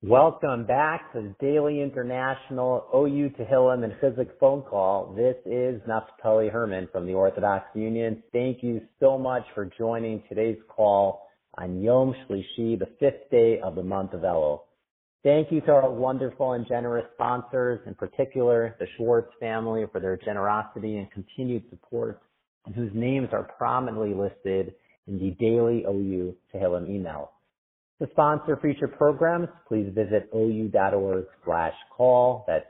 Welcome back to the Daily International OU Tehillim and Chizuk phone call. This is Naftali Herman from the Orthodox Union. Thank you so much for joining today's call on Yom Shlishi, the fifth day of the month of Elul. Thank you to our wonderful and generous sponsors, in particular the Schwartz family, for their generosity and continued support, and whose names are prominently listed in the daily OU Tehillim email. To sponsor future programs, please visit ou.org/call. That's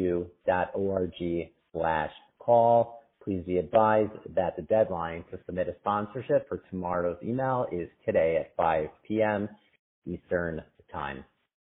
ou.org/call. Please be advised that the deadline to submit a sponsorship for tomorrow's email is today at 5 p.m. Eastern Time.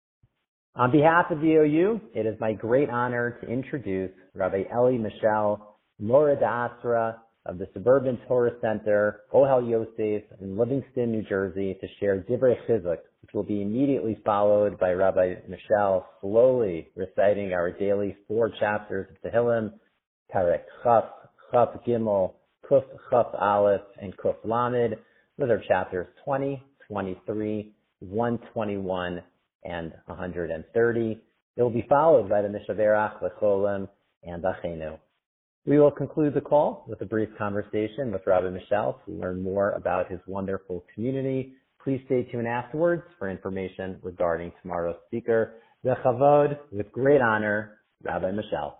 On behalf of the OU, it is my great honor to introduce Rabbi Eli Michel, Mora D'Asra of the Suburban Torah Center, Ohel Yosef in Livingston, New Jersey, to share Divrei Chizuk, which will be immediately followed by Rabbi Michel slowly reciting our daily 4 chapters of Tehillim, Perek Chaf, Chaf Gimel, Kuf Chaf Aleph, and Kuf Lamed. Those are chapters 20, 23, 121, and 130. It will be followed by the Mishaverach, L'Cholim, and Achenu. We will conclude the call with a brief conversation with Rabbi Michel to learn more about his wonderful community. Please stay tuned afterwards for information regarding tomorrow's speaker. V'chavod, with great honor, Rabbi Michel.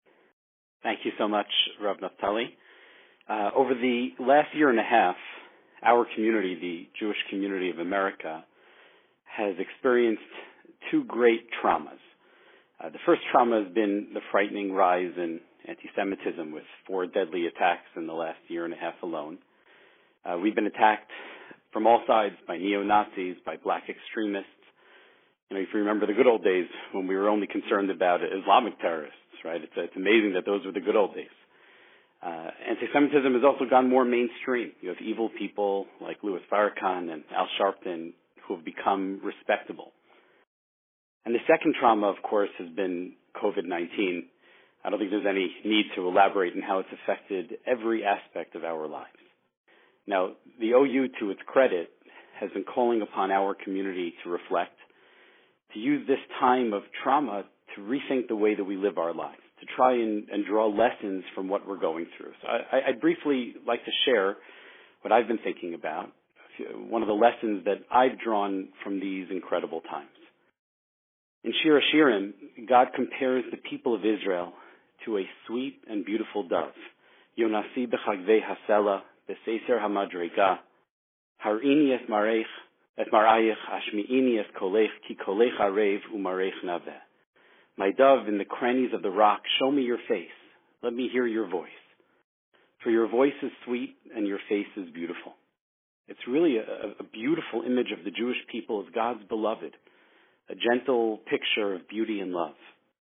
Thank you so much, Rav Naftali. Over the last year and a half, our community, the Jewish community of America, has experienced 2 great traumas. The first trauma has been the frightening rise in anti-Semitism, with 4 deadly attacks in the last year and a half alone. We've been attacked from all sides by neo-Nazis, by black extremists. If you remember the good old days when we were only concerned about Islamic terrorists, right? It's amazing that those were the good old days. Anti-Semitism has also gone more mainstream. You have evil people like Louis Farrakhan and Al Sharpton who have become respectable. And the second trauma, of course, has been COVID-19. I don't think there's any need to elaborate on how it's affected every aspect of our lives. Now, the OU, to its credit, has been calling upon our community to reflect, to use this time of trauma to rethink the way that we live our lives, to try and draw lessons from what we're going through. So I'd briefly like to share what I've been thinking about, one of the lessons that I've drawn from these incredible times. In Shir HaShirim, God compares the people of Israel to a sweet and beautiful dove. Yonasi b'chagvei hasela, b'seiser hamadrega, harini es marayich, ashmi'ini es kolech, ki kolech arev u'marech naveh. My dove, in the crannies of the rock, show me your face. Let me hear your voice. For your voice is sweet and your face is beautiful. It's really a beautiful image of the Jewish people as God's beloved, a gentle picture of beauty and love.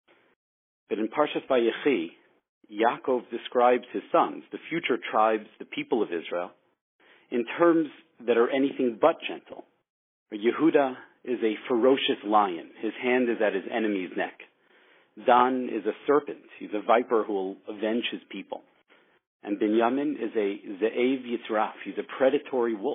But in Parshas Vayechi, Yaakov describes his sons, the future tribes, the people of Israel, in terms that are anything but gentle. Yehuda is a ferocious lion. His hand is at his enemy's neck. Dan is a serpent. He's a viper who will avenge his people. And Binyamin is a Ze'ev Yitzraf. He's a predatory wolf.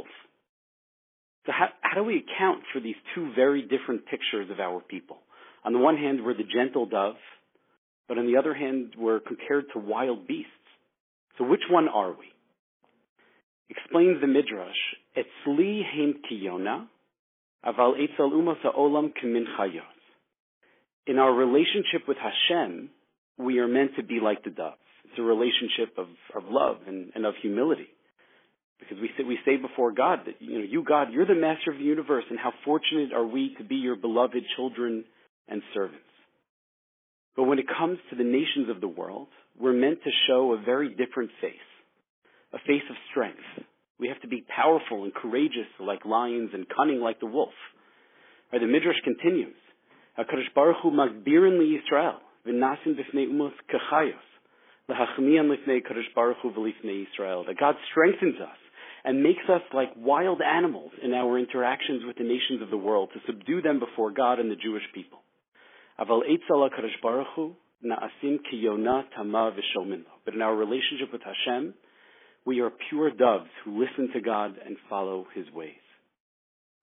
So how do we account for these 2 very different pictures of our people? On the one hand, we're the gentle dove, but on the other hand, we're compared to wild beasts. So which one are we? Explains the Midrash, Etzli heim kiyona, aval etzel umas ha'olam kemin chayos. In our relationship with Hashem, we are meant to be like the dove. It's a relationship of love and of humility. Because we say before God that, you, God, you're the master of the universe, and how fortunate are we to be your beloved children and servants. But when it comes to the nations of the world, we're meant to show a very different face, a face of strength. We have to be powerful and courageous like lions and cunning like the wolf. Right, the Midrash continues, HaKadosh Baruch Hu magbirin li Yisrael, v'nasim b'fnei umos kachayos, l'hachmiyan lifnei Kadosh Baruch Hu v'lifnei Yisrael, that God strengthens us and makes us like wild animals in our interactions with the nations of the world, to subdue them before God and the Jewish people. Aval eitzal HaKadosh Baruch Hu na'asim ki yonah tama v'shomin lo. But in our relationship with Hashem, we are pure doves who listen to God and follow His ways.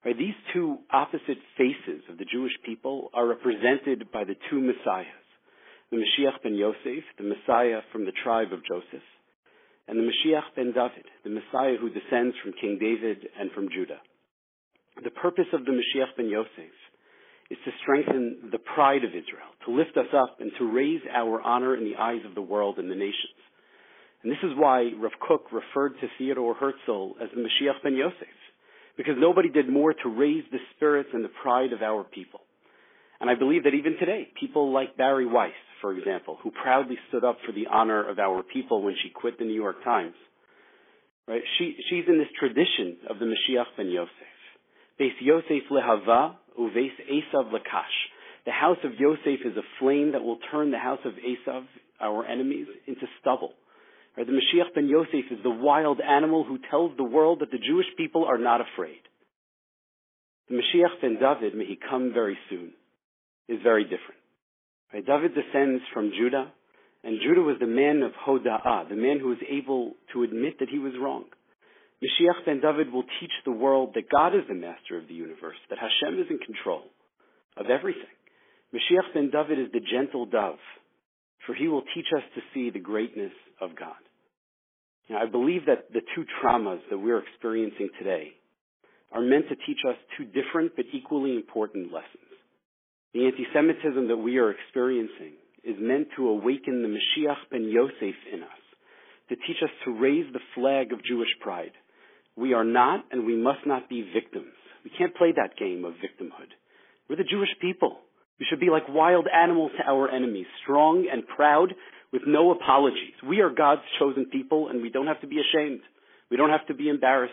Right? These two opposite faces of the Jewish people are represented by the two Messiahs, the Mashiach ben Yosef, the Messiah from the tribe of Joseph, and the Mashiach ben David, the Messiah who descends from King David and from Judah. The purpose of the Mashiach ben Yosef is to strengthen the pride of Israel, to lift us up and to raise our honor in the eyes of the world and the nations. And this is why Rav Kook referred to Theodor Herzl as the Mashiach ben Yosef, because nobody did more to raise the spirits and the pride of our people. And I believe that even today, people like Barry Weiss, for example, who proudly stood up for the honor of our people when she quit the New York Times, right? She's in this tradition of the Mashiach ben Yosef. Beis Yosef lehava, uveis Esav lakash. The house of Yosef is a flame that will turn the house of Esav, our enemies, into stubble. Right? The Mashiach ben Yosef is the wild animal who tells the world that the Jewish people are not afraid. The Mashiach ben David, may he come very soon, is very different. Right? David descends from Judah, and Judah was the man of Hoda'ah, the man who was able to admit that he was wrong. Mashiach ben David will teach the world that God is the master of the universe, that Hashem is in control of everything. Mashiach ben David is the gentle dove, for he will teach us to see the greatness of God. Now, I believe that the two traumas that we're experiencing today are meant to teach us two different but equally important lessons. The anti-Semitism that we are experiencing is meant to awaken the Mashiach ben Yosef in us, to teach us to raise the flag of Jewish pride. We are not and we must not be victims. We can't play that game of victimhood. We're the Jewish people. We should be like wild animals to our enemies, strong and proud with no apologies. We are God's chosen people and we don't have to be ashamed. We don't have to be embarrassed.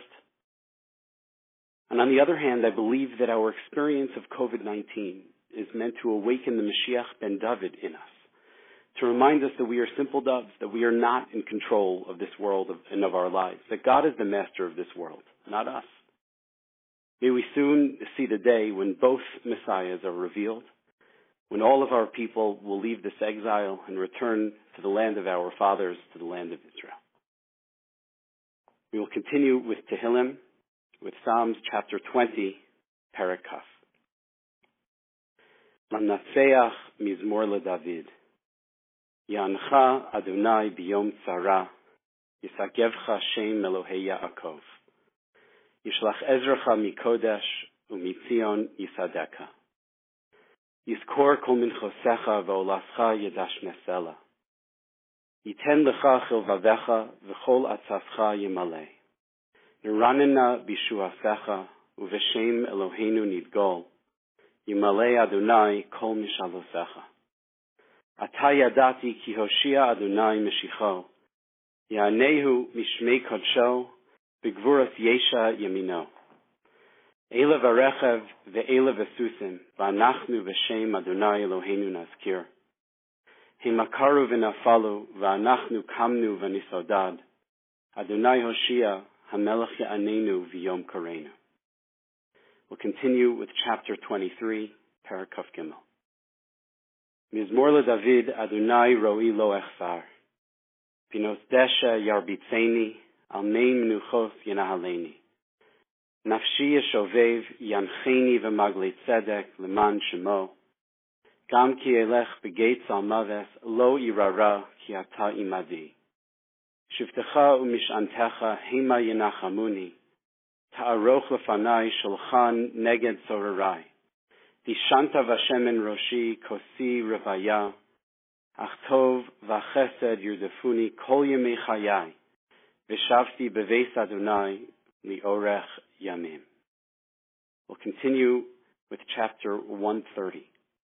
And on the other hand, I believe that our experience of COVID-19 is meant to awaken the Mashiach ben David in us, to remind us that we are simple doves, that we are not in control of this world and of our lives, that God is the master of this world, not us. May we soon see the day when both Messiahs are revealed, when all of our people will leave this exile and return to the land of our fathers, to the land of Israel. We will continue with Tehillim, with Psalms chapter 20, Perek Kaf. Manatseach mizmor leDavid. Yancha Adonai biyom tzara, Yisagevcha Shem Elohei Yaakov. Yishlach Ezracha mikodesh, umitzion yisadeka. Yizkor kol minchosecha v'olascha yedash nesela. Yiten lecha chilvavecha v'chol atzavcha yimaleh. Niranena bishuasecha uveshem Eloheinu nidgol. Yimaleh Adonai kol mishalosecha. Ata yadati ki Hoshia Adonai Meshicho, Ya'anehu mishmei kodsho, B'gvuras Yesha Yamino. Eila v'arechev ve'eila v'susim, V'anachnu v'shem Adonai Eloheinu nazkir. Himakaru v'nafalu, V'anachnu kamnu v'nisodad, Adonai Hoshia, Hamelech Ya'anenu v'yom kareinu. We'll continue with chapter 23, Perek Kaf Gimel. Mizmor leDavid Adonai roi lo echsar. Pinos desha yarbitzeni, al mei menuchos yenahaleni. Nafshi yeshovev yancheni v'maglei tzedek leman shemo. Gam ki elech begeitz al maves lo irara ki ata imadi. Shivtecha umishantecha hema yenachamuni. Ta'aroch lefanai sholchan neged sorarai. Dishanta v'shemen roshi kosi revaya, achtov v'chesed yurdefuni kol yemei chayai, v'shavti beveis Adonai li'orech yamim. We'll continue with chapter 130.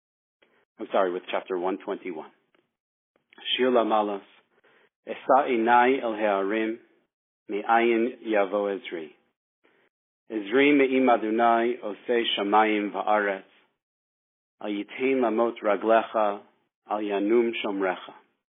With chapter 121. Shir lamalos, Esa einai el ha'arim, me'ayin yavo Ezri. Ezri me'im Adonai osei shamayim va'aretz, al yitain lamot raglecha, al yanum shomrecha.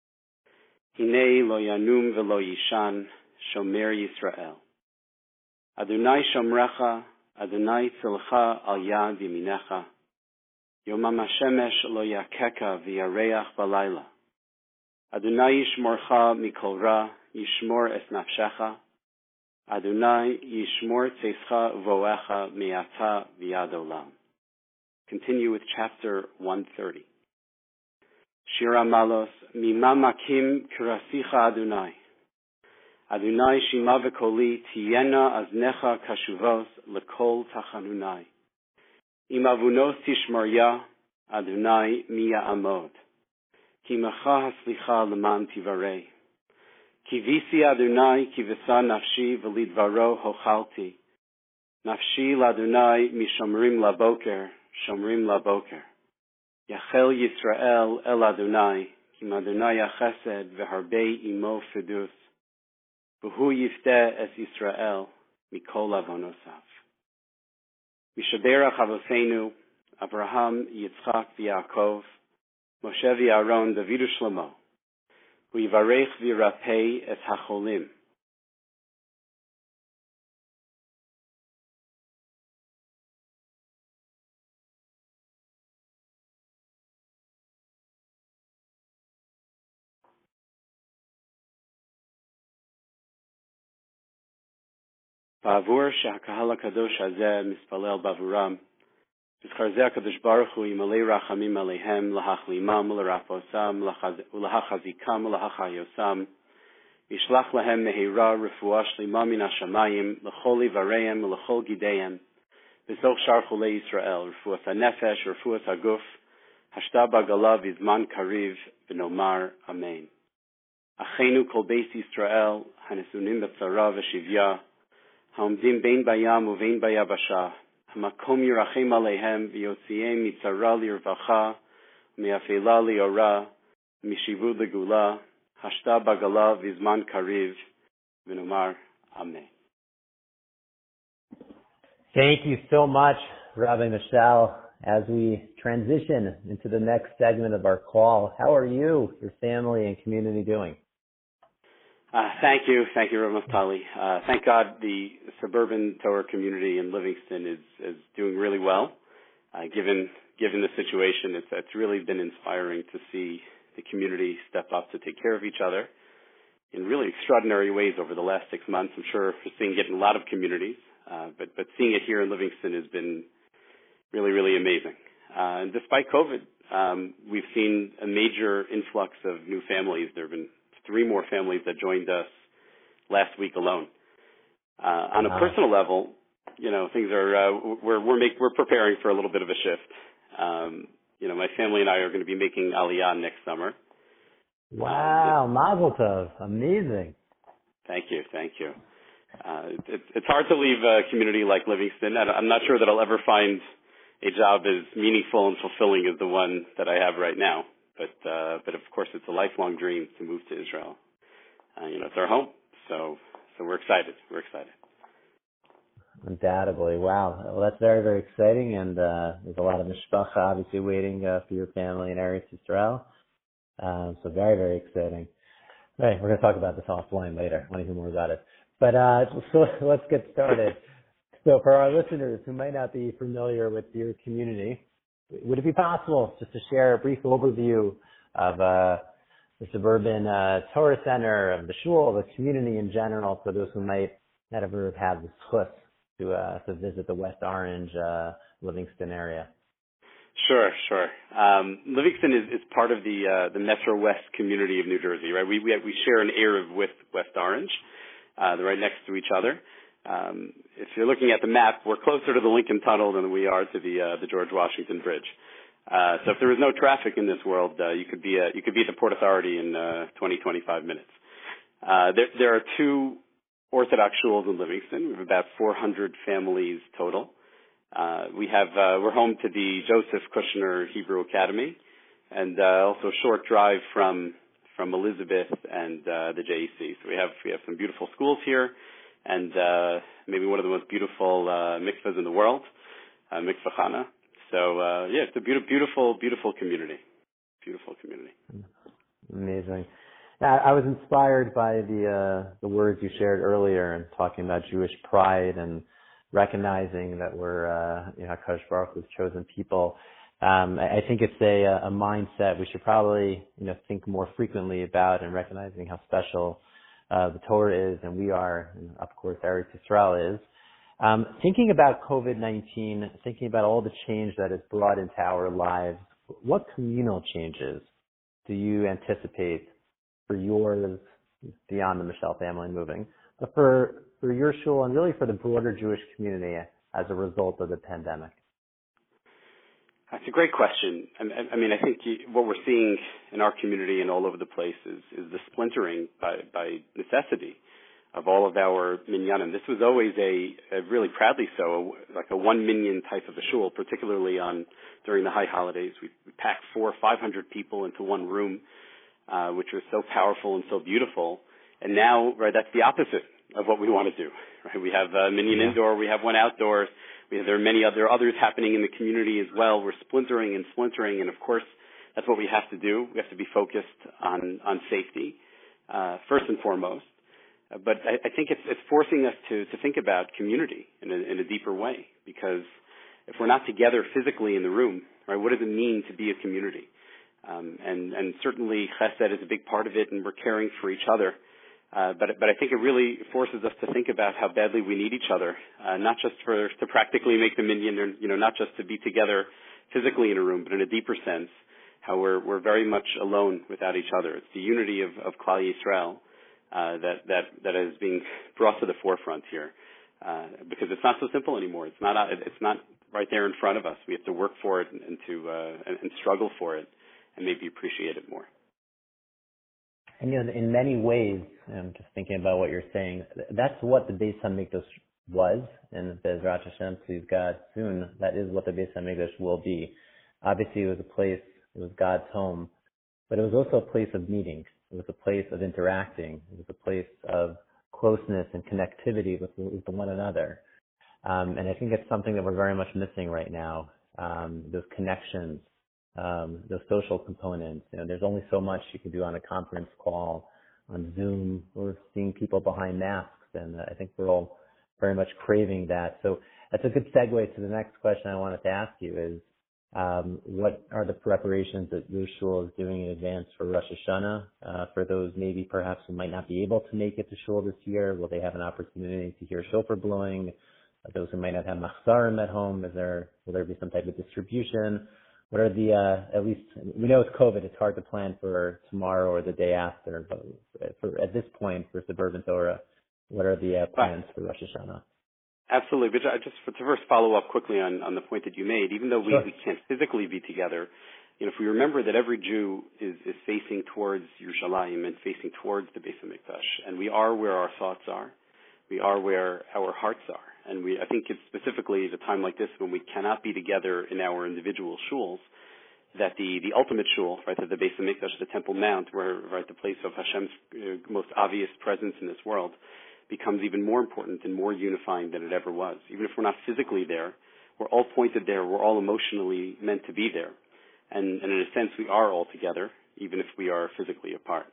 Hinei lo yanum velo yishan, shomer Yisrael. Adonai shomrecha, Adonai tzilcha al yad yaminecha. Yomam hashemesh lo yakeka v'yareach balayla. Adonai yishmorcha mikol ra, yishmor es nafshecha. Adonai yishmor tzeischa uvoecha mi'ata v'yad olam. Continue with chapter 130. Shira Malos, Mima Makim Kirasicha Adonai. Adonai Shima V'Koli Tiyena Aznecha Kashuvos Lekol Tachanunai. Imavunos Tishmarya Adonai Miya Amod. Kimacha Haslicha Leman Tivarei. Kivisi Adonai Kivisa Nafshi V'Lidvaro Hochalti. Nafshi L'Adonai Mishomrim Laboker, Shomrim Laboker. Yachel Yisrael El Adonai, Kim Adonai Chesed V'Harbei Imo Fidus. V'Hu Yifteh Es Yisrael Mikol Avonosav. Mishaberach Avosenu, Abraham, Yitzchak v'Yaakov, Moshe v'Aaron, David u'Shlomo. Hu Yivarech v'Yirapei Es HaCholim. Ba'avur she'hakahal HaKadosh hazeh mispalel b'avuram. B'zchar zeh HaKadosh Baruch Hu yimalei rachamim aleihem lahachlimam u'larafosam ulahachazikam ulahachayosam. Yishlach lahem mehira refuah shlima min hashamayim l'chol ivareim u'l'chol gideihem. V'zoch shar chulei Yisrael refuah hanefesh refuah haguf hashta b'gala v'zman kariv v'nomar amen. Achenu kol beis Yisrael hanesunim b'tzara v'shivya העומדים בין בים ובין ביבשה, המקום ירחם עליהם ויוציאם מצרה לרווחה, מאפלה לאורה, משיבוד לגאולה, השתה בגלה וזמן קריב, ונאמר אמן. Thank you so much, Rabbi Michel. As we transition into the next segment of our call, how are you, your family, and community doing? Thank you, Rabbi Naftali. Thank God the suburban Torah community in Livingston is doing really well. Given the situation, it's really been inspiring to see the community step up to take care of each other in really extraordinary ways over the last 6 months. I'm sure we're seeing it in a lot of communities, but seeing it here in Livingston has been really, really amazing. And despite COVID, we've seen a major influx of new families. There have been 3 more families that joined us last week alone. On a personal level, things are we're preparing for a little bit of a shift. My family and I are going to be making Aliyah next summer. Wow, Mazel Tov, amazing. Thank you. It's hard to leave a community like Livingston. I'm not sure that I'll ever find a job as meaningful and fulfilling as the one that I have right now. But of course, it's a lifelong dream to move to Israel. It's our home, so we're excited. Undoubtedly, wow. Well, that's very, very exciting, and there's a lot of mishpacha obviously waiting for your family in Eretz Yisrael. So very, very exciting. Right, we're going to talk about this offline later. I want to hear more about it. But so let's get started. So for our listeners who might not be familiar with your community, would it be possible just to share a brief overview of the suburban Torah Center, of the shul, the community in general, for those who might not ever have the chus to visit the West Orange, Livingston area? Sure. Livingston is part of the Metro West community of New Jersey, right? We share an Erev with West Orange. They're right next to each other. If you're looking at the map, we're closer to the Lincoln Tunnel than we are to the George Washington Bridge. So if there was no traffic in this world, you could be at the Port Authority in 20-25 minutes. There are 2 Orthodox shuls in Livingston. We have about 400 families total. We're home to the Joseph Kushner Hebrew Academy, and also a short drive from Elizabeth and the JEC. So we have some beautiful schools here, and maybe one of the most beautiful mikvahs in the world, Mikvah Chana. So it's a beautiful community. Beautiful community. Amazing. I was inspired by the words you shared earlier and talking about Jewish pride and recognizing that we're HaKadosh Baruch Hu's chosen people. I think it's a mindset we should probably think more frequently about, and recognizing how special the Torah is, and we are, and of course, Eretz Yisrael is. Thinking about COVID-19, thinking about all the change that it's brought into our lives, what communal changes do you anticipate for yours, beyond the Michelle family moving, but for your shul and really for the broader Jewish community as a result of the pandemic? That's a great question. I mean, I think what we're seeing in our community and all over the place is the splintering by necessity of all of our minyanim. This was always a really proudly so, like a 1 minyan type of a shul, particularly during the high holidays. We packed 400 or 500 people into one room, which was so powerful and so beautiful. And now, right, that's the opposite of what we want to do. Right? We have a minyan indoor, we have one outdoor. There are many others happening in the community as well. We're splintering, and of course, that's what we have to do. We have to be focused on safety first and foremost. But I think it's forcing us to think about community in a deeper way, because if we're not together physically in the room, right, what does it mean to be a community? And certainly Chesed is a big part of it, and we're caring for each other. But I think it really forces us to think about how badly we need each other, not just to practically make the minyan, or, not just to be together physically in a room, but in a deeper sense, how we're very much alone without each other. It's the unity of Klal Yisrael that is being brought to the forefront here, because it's not so simple anymore. It's not right there in front of us. We have to work for it and struggle for it, and maybe appreciate it more. And in many ways, I'm just thinking about what you're saying, that's what the Beis HaMikdash was, and Be'ezrat Hashem, please God, soon, that is what the Beis HaMikdash will be. Obviously, it was God's home, but it was also a place of meeting. It was a place of interacting. It was a place of closeness and connectivity with one another. And I think it's something that we're very much missing right now, those connections, those social components. There's only so much you can do on a conference call, on Zoom, or seeing people behind masks, and I think we're all very much craving that. So that's a good segue to the next question I wanted to ask you is, what are the preparations that your shul is doing in advance for Rosh Hashanah? For those maybe perhaps who might not be able to make it to shul this year, will they have an opportunity to hear shofar blowing? Those who might not have machzarim at home, will there be some type of distribution? What are the, at least, we know it's COVID, it's hard to plan for tomorrow or the day after, but at this point, for Suburban Torah, what are the plans for Rosh Hashanah? Absolutely. But just to first follow up quickly on the point that you made, even though we can't physically be together, if we remember that every Jew is facing towards Yerushalayim and facing towards the Beis HaMikdash, and we are where our thoughts are, we are where our hearts are. And I think it's specifically at a time like this when we cannot be together in our individual shuls, that the ultimate shul, right, that the Beis HaMikdash, the Temple Mount, where, right, the place of Hashem's most obvious presence in this world, becomes even more important and more unifying than it ever was. Even if we're not physically there, we're all pointed there. We're all emotionally meant to be there. And in a sense, we are all together, even if we are physically apart.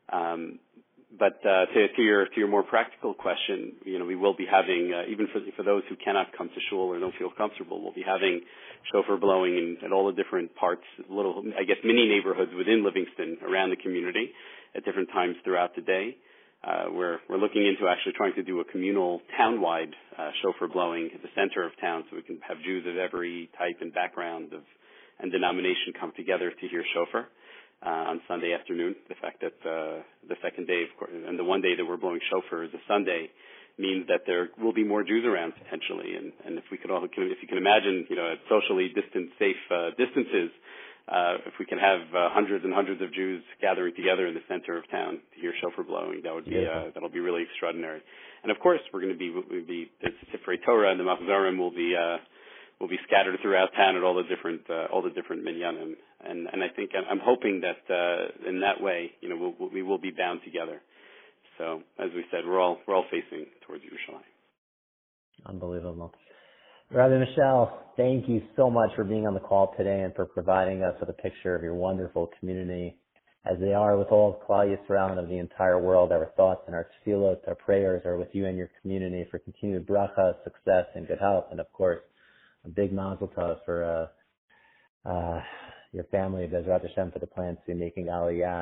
But to your more practical question, we will be having, even for those who cannot come to shul or don't feel comfortable, we'll be having shofar blowing in all the different parts, little, I guess, mini neighborhoods within Livingston around the community at different times throughout the day. We're looking into actually trying to do a communal town-wide shofar blowing at the center of town, so we can have Jews of every type and background and denomination come together to hear shofar on Sunday afternoon. The fact that the second day, of course, and the one day that we're blowing shofar is a Sunday, means that there will be more Jews around potentially. And if you can imagine, at socially distant, safe distances, if we can have hundreds and hundreds of Jews gathering together in the center of town to hear shofar blowing, that would be that'll be really extraordinary. And of course, we'll be the Sifrei Torah and the Machzarim will be scattered throughout town at all the different minyanim. And I think I'm hoping that in that way, we will be bound together. So as we said, we're all facing towards Yerushalayim. Unbelievable. Rabbi Michelle, thank you so much for being on the call today and for providing us with a picture of your wonderful community. As they are with all of Klal Yisrael and of the entire world, our thoughts and our tefillot, our prayers are with you and your community for continued bracha, success, and good health. And of course, a big mazel tov for your family, Be'ezrat Hashem, for the plans to be making Aliyah.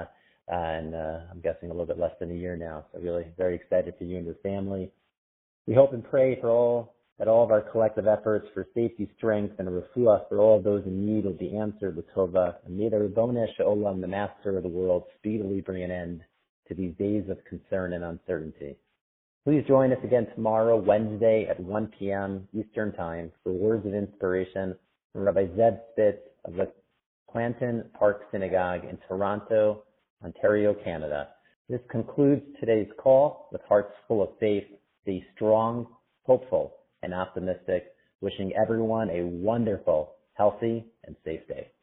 and I'm guessing a little bit less than a year now. So really very excited for you and your family. We hope and pray for all of our collective efforts for safety, strength, and refuah for all of those in need will be answered with tova. And may the Ribono Shel Olam, the Master of the world, speedily bring an end to these days of concern and uncertainty. Please join us again tomorrow, Wednesday at 1 p.m. Eastern Time for words of inspiration from Rabbi Zeb Spitz of the Clanton Park Synagogue in Toronto, Ontario, Canada. This concludes today's call with hearts full of faith. Stay strong, hopeful, and optimistic. Wishing everyone a wonderful, healthy, and safe day.